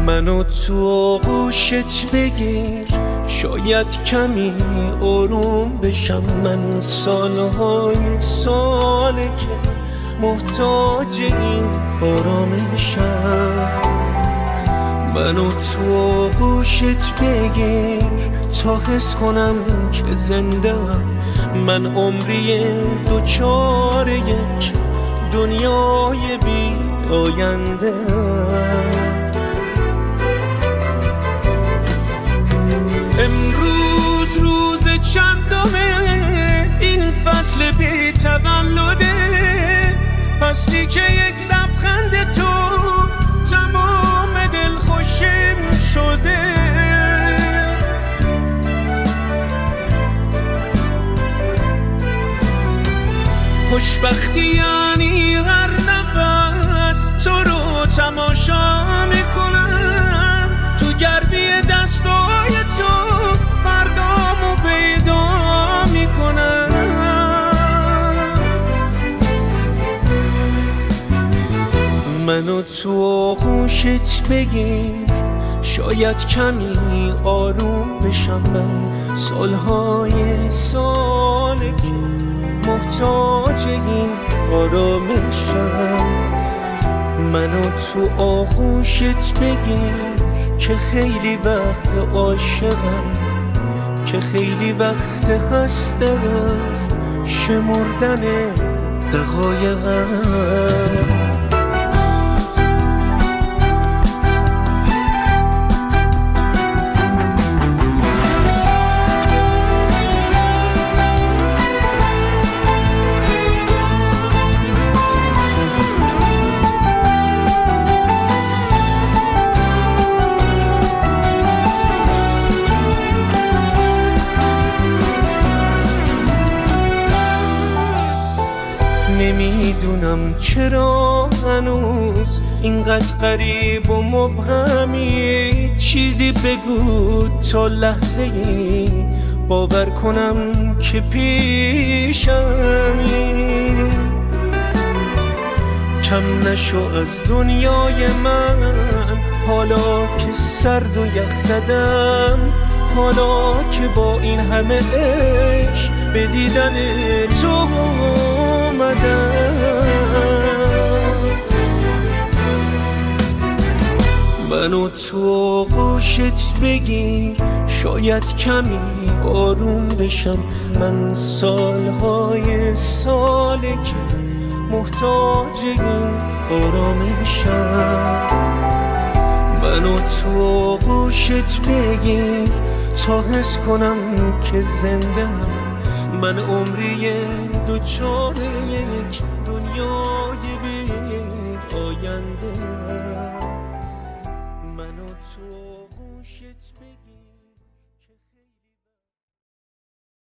منو تو آغوشت بگیر، شاید کمی آروم بشم. من سالهای ساله که محتاج این آرامشم. منو تو آغوشت بگیر تا حس کنم که زنده‌ام. من عمری دوچار یک دنیای بی آینده. امروز روز چندمه این فصل بی تولده، فصلی که یک لبخند تو تمام دلخوشیم شده. خوشبختی یعنی هر نفس تو رو تماشا میکنم، تو گردی دستای تو فردامو پیدا میکنم. منو تو آغوشت بگیر، شاید کمی آروم بشم. من سالهای ساله که محتاج این آرامشم. منو تو آغوشت بگیر که خیلی وقت عاشقم، که خیلی وقت خسته از شمردن دقایقم. نمیدونم چرا هنوز اینقدر غریب و مبهمی. چیزی بگو تا لحظه ای باور کنم که پیشمی. کم نشو از دنیای من حالا که سرد و یخ زدم، حالا که با این همه عشق به دیدن تو اومدم. منو تو آغوشت بگیر، شاید کمی آروم بشم. من سالهای ساله که محتاج این آرامشم. منو تو آغوشت بگیر تا حس کنم که زنده‌ام. من عمری دوچار یک دنیای بی آینده. منو تو آغوشت بگیر.